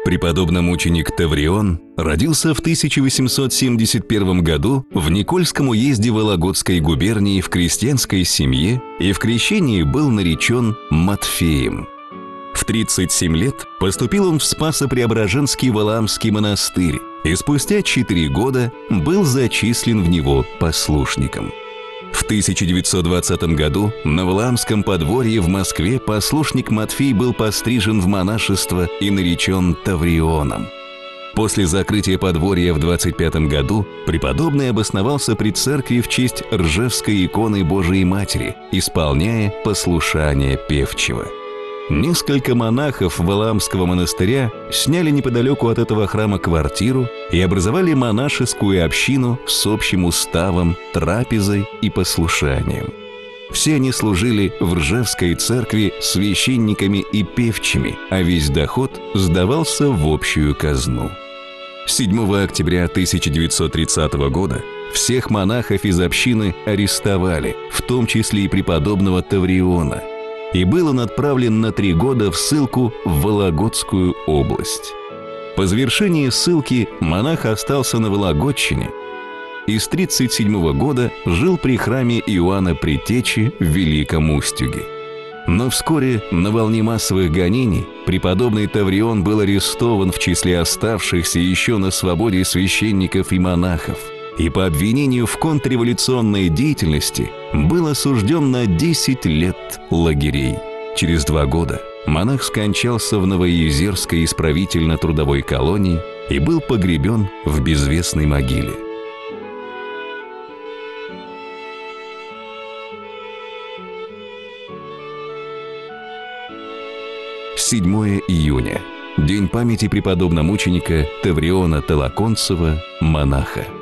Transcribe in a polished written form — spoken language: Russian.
Преподобномученик Таврион родился в 1871 году в Никольском уезде Вологодской губернии в крестьянской семье и в крещении был наречен Матфеем. В 37 лет поступил он в Спасо-Преображенский Валаамский монастырь и спустя 4 года был зачислен в него послушником. В 1920 году на Валаамском подворье в Москве послушник Матфей был пострижен в монашество и наречен Таврионом. После закрытия подворья в 25 году преподобный обосновался при церкви в честь Ржевской иконы Божией Матери, исполняя послушание певчего. Несколько монахов Валаамского монастыря сняли неподалеку от этого храма квартиру и образовали монашескую общину с общим уставом, трапезой и послушанием. Все они служили в Ржевской церкви священниками и певчими, а весь доход сдавался в общую казну. 7 октября 1930 года всех монахов из общины арестовали, в том числе и преподобного Тавриона, и был он отправлен на 3 года в ссылку в Вологодскую область. По завершении ссылки монах остался на Вологодчине и с 1937 года жил при храме Иоанна Предтечи в Великом Устюге. Но вскоре на волне массовых гонений преподобный Таврион был арестован в числе оставшихся еще на свободе священников и монахов, и по обвинению в контрреволюционной деятельности был осужден на 10 лет лагерей. Через 2 года монах скончался в Новоезерской исправительно-трудовой колонии и был погребен в безвестной могиле. 7 июня. День памяти преподобномученика Тавриона Толоконцева, монаха.